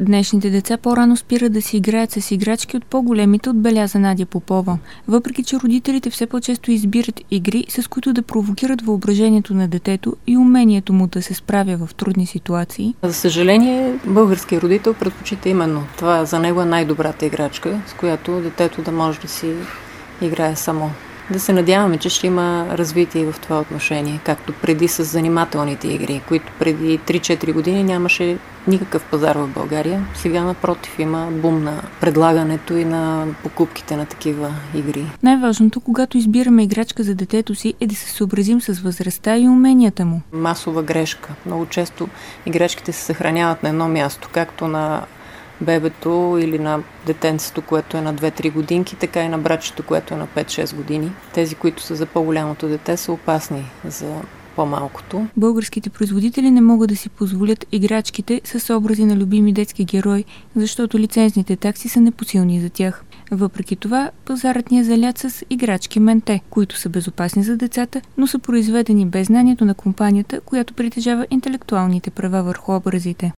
Днешните деца по-рано спират да си играят с играчки от по-големите, отбеляза Надя Попова. Въпреки че родителите все по-често избират игри, с които да провокират въображението на детето и умението му да се справя в трудни ситуации. За съжаление, българският родител предпочита именно това. За него е най-добрата играчка, с която детето да може да си играе само. Да се надяваме, че ще има развитие в това отношение, както преди с занимателните игри, които преди 3-4 години нямаше никакъв пазар в България. Сега напротив има бум на предлагането и на покупките на такива игри. Най-важното, когато избираме играчка за детето си, е да се съобразим с възрастта и уменията му. Масова грешка. Много често играчките се съхраняват на едно място, както на бебето или на детенцето, което е на 2-3 годинки, така и на братчето, което е на 5-6 години. Тези, които са за по-голямото дете, са опасни за по-малкото. Българските производители не могат да си позволят играчките с образи на любими детски герои, защото лицензните такси са непосилни за тях. Въпреки това, пазарът ни е залят с играчки Менте, които са безопасни за децата, но са произведени без знанието на компанията, която притежава интелектуалните права върху образите.